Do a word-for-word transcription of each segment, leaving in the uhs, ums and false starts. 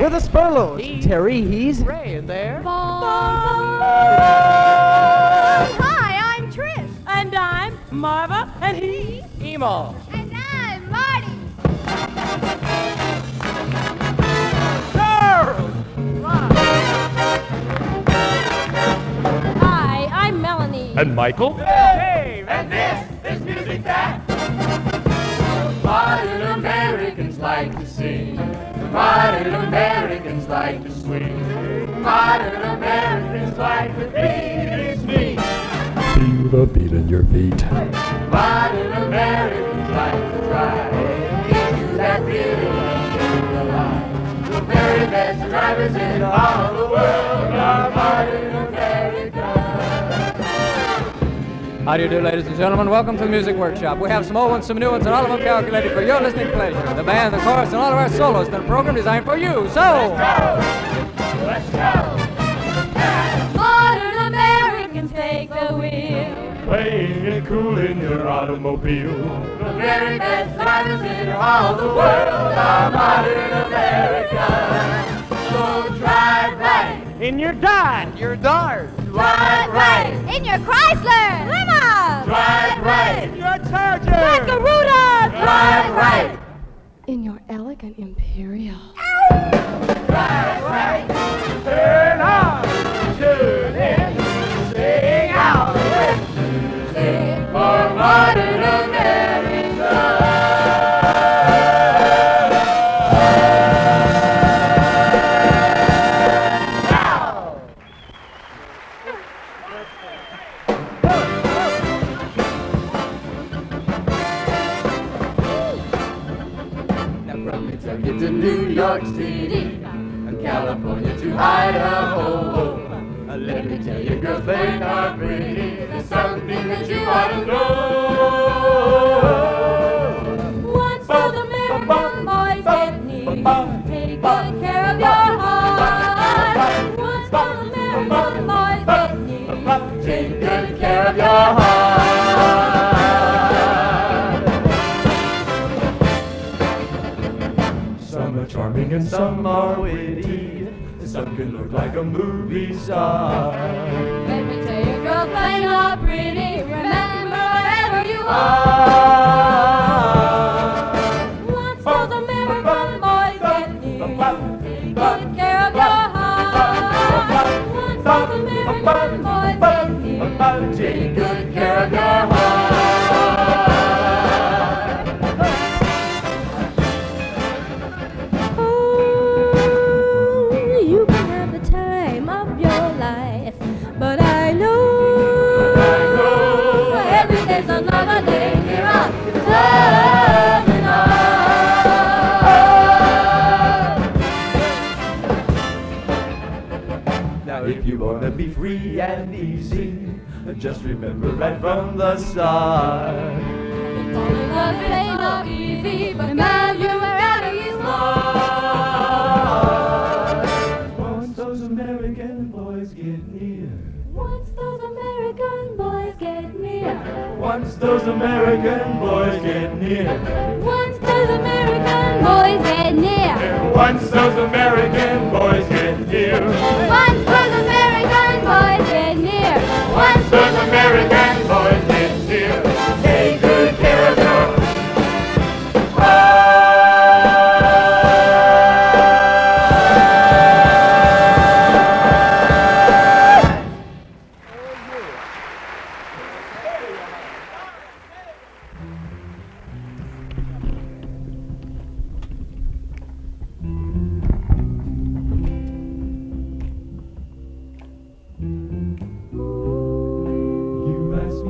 We're the Spurlows. He's Terry, he's Ray, and there. Hi, I'm Trish. And I'm Marva, and he... Emo. And I'm Marty. Charles! Hi, I'm Melanie. And Michael. Dave. And this is music that modern Americans like to sing. Modern Americans like to swing. Modern Americans like to beat. It's me. Feel the beat in your feet. Modern Americans like to try. Into that feeling of alive. The very best drivers in all the world are modern Americans. How do you do, ladies and gentlemen? Welcome to the Music Workshop. We have some old ones, some new ones, and all of them calculated for your listening pleasure. The band, the chorus, and all of our soloists in a program designed for you. So, let's go! Modern Americans take the wheel. Playing it cool in your automobile. The very best drivers in all the world are modern Americans. So drive right in your Dodge, your Dart. Drive right In your Chrysler. Limo. Drive right Your Charger. Garuda. Drive right In your elegant Imperial. Drive right Turn on Tune in Sing out Sing for modern America. To New York City, and California to Idaho. Uh, Let me tell you, girls, they are pretty. There's something that you ought to know. Once those American boys get near, take good care of your heart. Once those American boys get near, Take good care of your heart. Some are charming and some are witty. Some can look like a movie star. let me tell you, girls, they are pretty. Remember wherever you are. Once those American boys get near, take good care of your heart. Once those American boys get near, Take good care of your heart. you can have the time of your life, but I know, every day's another day here on loving us. Now if you wanna be free and easy, just remember right from the start. Falling love ain't no easy, but imagine wherever you are. Once those American boys get near. Once those American boys get near, Once those American boys get near. once those American boys get near, Once those American boys get near. Once those American boys get near. Once those American boys get near, take good care of your You ask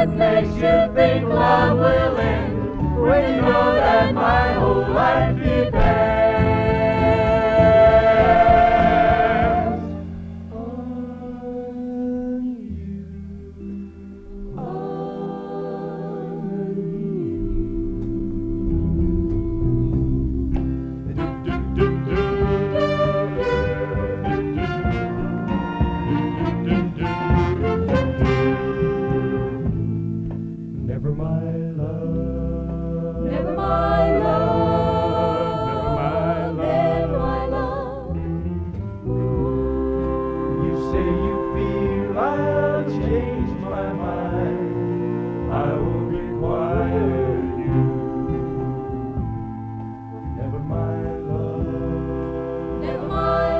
What makes you think love will end when you know that my whole life depends? Never my love, Never my love, never my love, never my love. You say you feel I've changed my mind. I won't require you. Never my love, Never my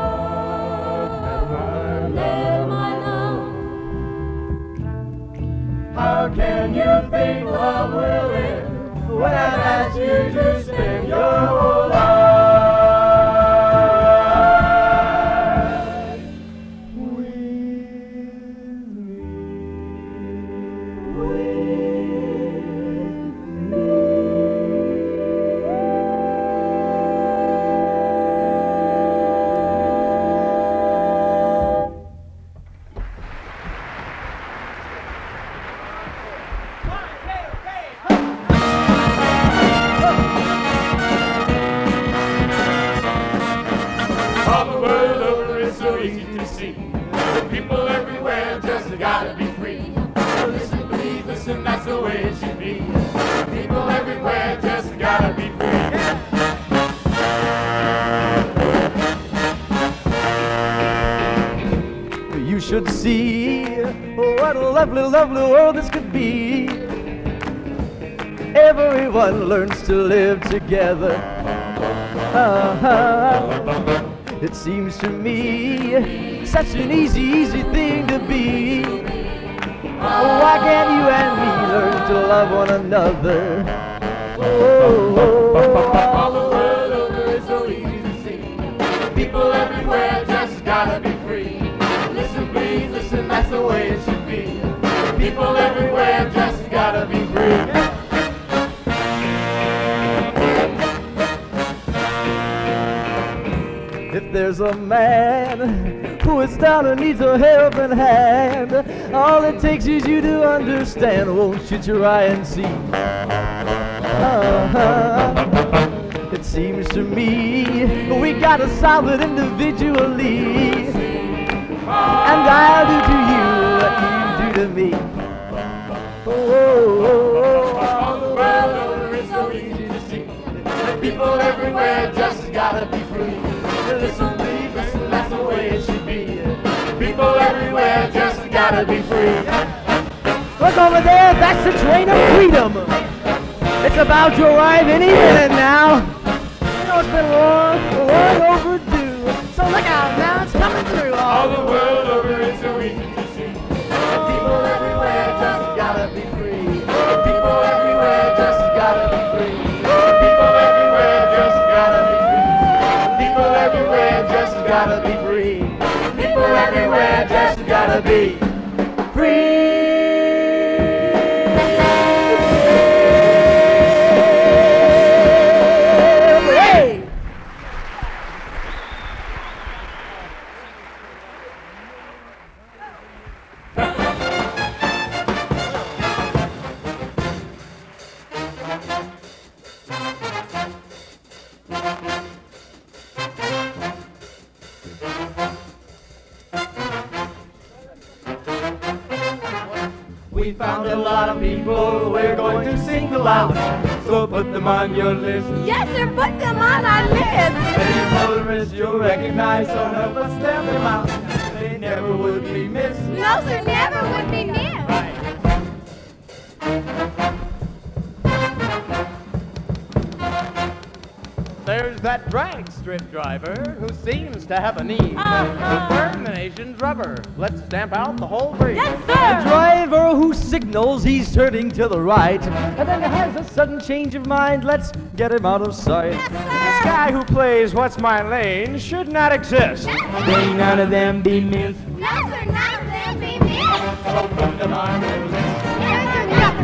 love, never my love. How can you think love will end when I've asked you to spend your whole life with me? With All the world over is so easy to see. People everywhere just gotta be free. Listen, believe, listen, that's the way it should be. People everywhere just gotta be free. You should see what a lovely, lovely world this could be. Everyone learns to live together. Uh-huh. It seems to me such an easy, easy thing to be. Why can't you and me learn to love one another? Oh, All the world over is so easy to see. People everywhere just gotta be free. Listen, please, listen, that's the way it should be. People everywhere just gotta be free. if there's a man who is down and needs a helping hand, all it takes is you to understand. Won't you try and see? Uh-huh. It seems to me we gotta solve it individually, and I'll do to you what you do to me. Oh, oh, oh, All the world over is so easy to see. People everywhere just gotta be free. Listen, please, listen, that's the way it should be. People everywhere just gotta be free. look over there, that's the train of freedom. It's about to arrive any minute now. You know it's been long, long overdue. So look out now, it's coming through. All the world over is so easy to see. People everywhere just gotta be free. People everywhere just gotta be free. People everywhere just gotta be free. People everywhere just gotta be free. People everywhere just gotta be free. We found a lot of people we're going to single out, so put them on your list. Yes, sir, put them on our list. Any motorists you'll recognize, so help us stamp them out. They never would be missed. No, sir, never would be missed. There's that drag strip driver who seems to have a need Uh-huh. to burn the nation's rubber. Let's stamp out the whole breed. Yes, The sir. driver who signals he's turning to the right and then has a sudden change of mind. Let's get him out of sight. Yes, This sir. guy who plays What's My Lane should not exist. May none of them be missed. No, sir, none of them be missed. So put them on your list. Yes,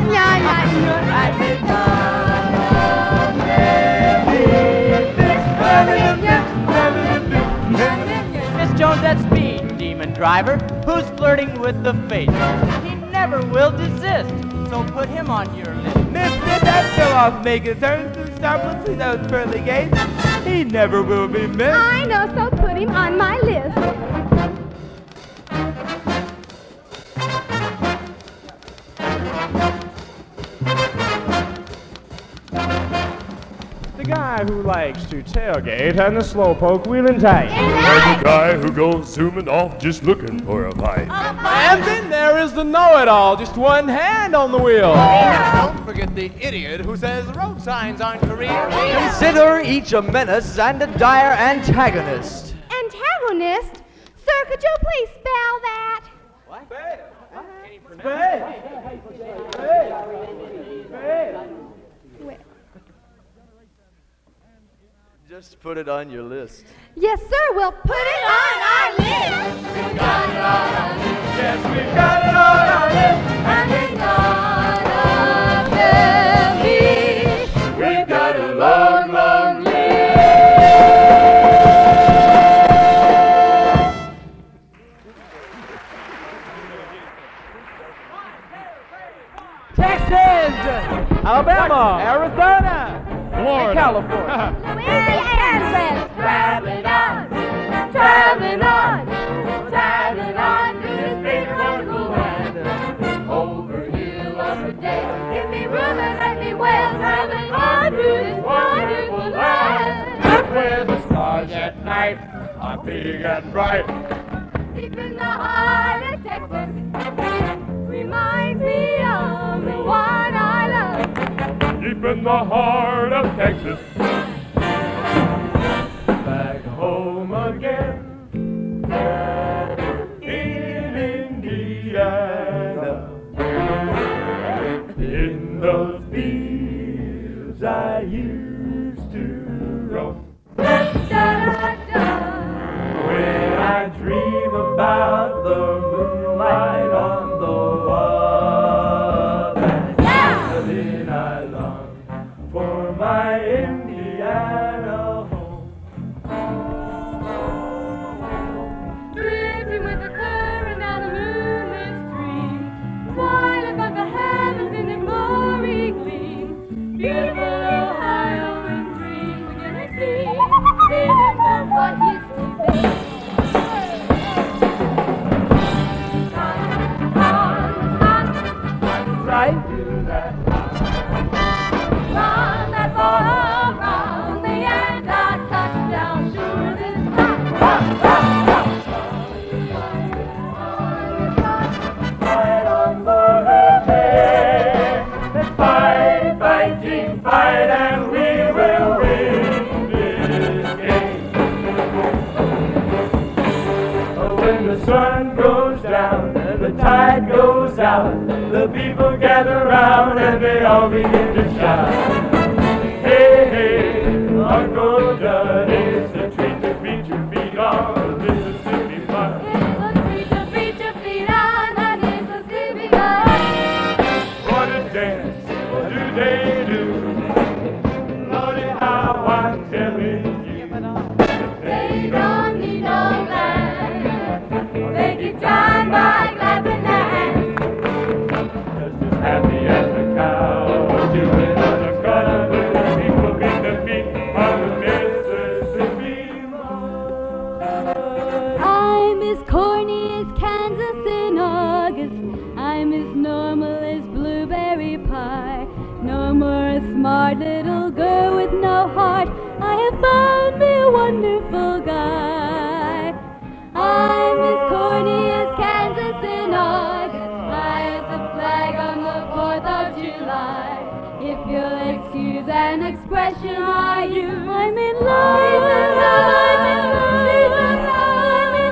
Miss Jones, that's me, demon driver, who's flirting with the fates. He never will desist, so put him on your list. Mister, that show off making turns to start pushing those pearly gates. He never will be missed. I know, so put him on my list. The guy who likes to tailgate and the slowpoke wheeling tight. And the guy who goes zooming off just looking for a bite. And then there is the know-it-all, just one hand on the wheel. Don't forget the idiot who says road signs aren't careers. Consider each a menace and a dire antagonist. Antagonist? Sir, could you please spell that? Just put it on your list. Yes, sir, we'll put it on our list. Yes, we've got it on our list. And it's none of them be. We've got a long, long list. Texas, Alabama, Arizona, Florida, California. Kansas. Traveling on, traveling on, traveling on through this big wonderful land. Over hill, over dale, give me room and let me well. Traveling on through this wonderful land. Where the stars at night are big and bright. Deep in the heart of Texas, reminds me of the one I love. Deep in the heart of Texas. Back home again in Indiana. In those fields I used to roam. When I dream about the moonlight on the water, then I long for my Indiana home. Drifting with the current down the moonlit stream, while above the heavens in the glory gleam. Beautiful Ohio and dreams again I see, visions of what used to be. Right to that Run that far around the end, I touch down sure this time. fight on the hay. Let's fight, fight, team, fight, and we will win this game. When the sun goes down and the tide goes out, the people gather round and they all begin to shout. Hey, hey, Uncle Judd, it's a treat to meet you feet on the Mississippi Mud. It's a treat to beat your feet on the Mississippi mud. What a dance do they do? Lordy, how I'm telling you. They don't need no land. They can shine by clapping hands. Just as happy as a cow doing on a gutter with the people beat the beat on the Mississippi mud. I'm as corny as Kansas in August. I'm as normal as blueberry pie. No more a smart little girl with no heart. I have found me a wonderful guy. I'm as corny as Kansas in August. High as the flag on the fourth of July. If you'll excuse an expression I use, I'm in love. I'm in love. I'm in love. I'm in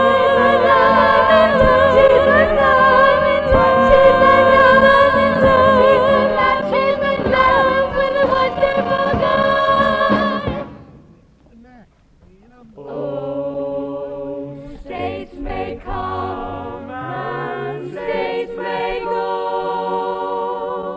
love. She's in love. I'm in love. She's in love. I'm in love. She's in love with a wonderful guy. Oh, states may come and states may go.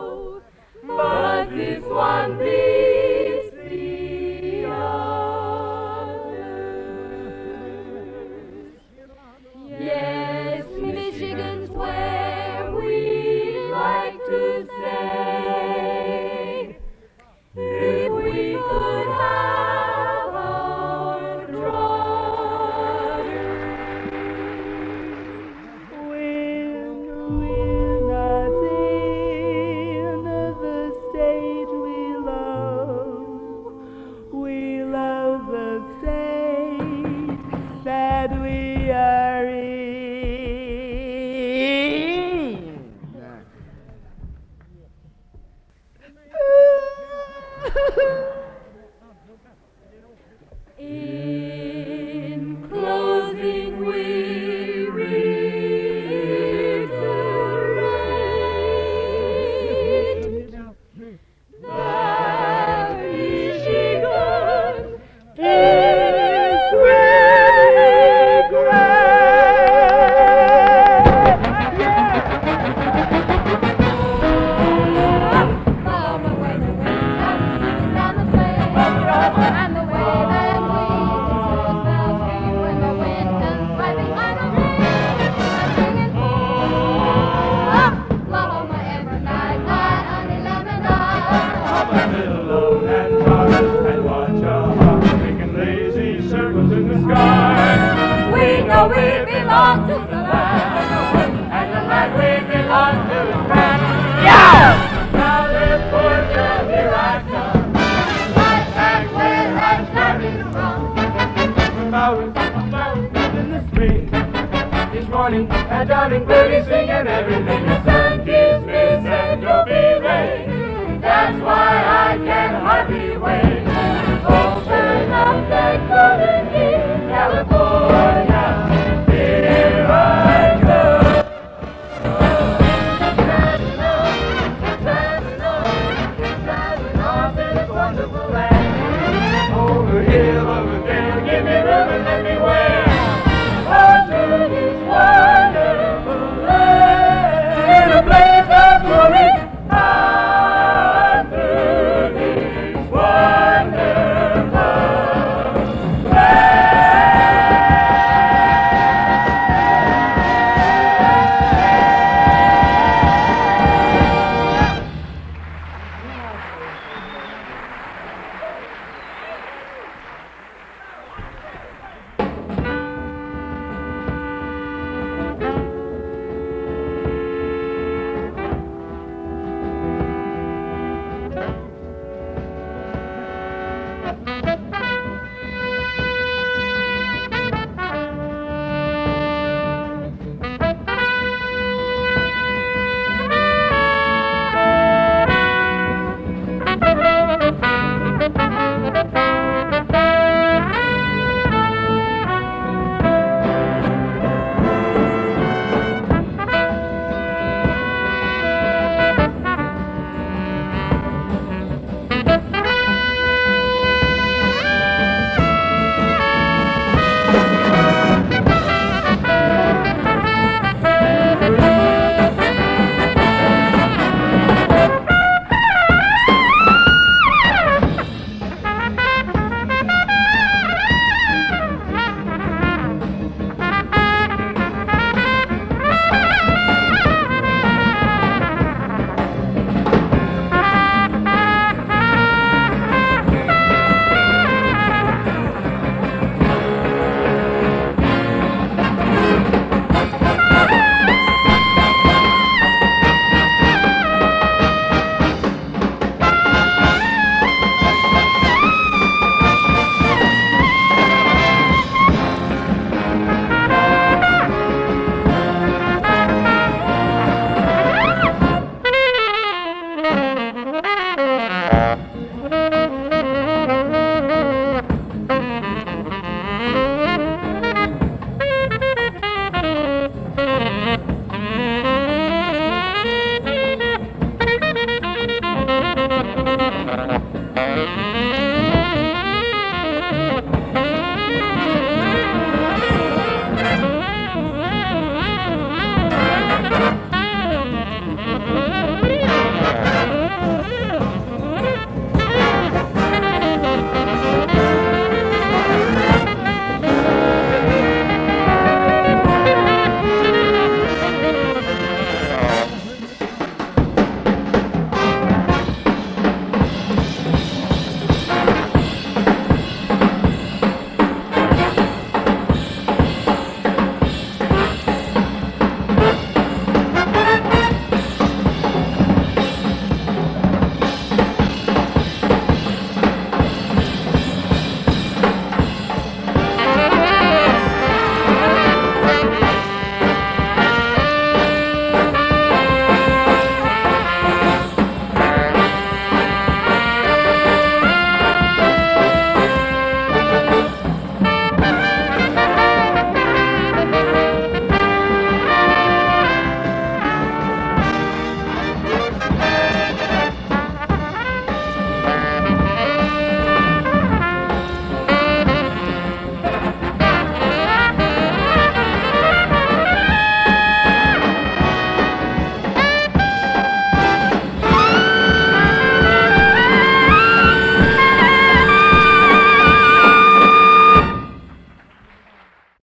know we belong to the land, and the land we belong to is grand. Yeah! Now this poor girl, here I come, right back where I started from. I was, I was in the spring this morning, and darling birdie singing everything. The sun kissed me, said you'll be rain. That's why I can hardly wait. Oh, turn up that golden heat, California, here I go. Driving on, driving on, driving on to this wonderful land. Over here, over there, give me room and let me wear. Oh, to this wonderful land, in a place of glory. On through this wonderful land.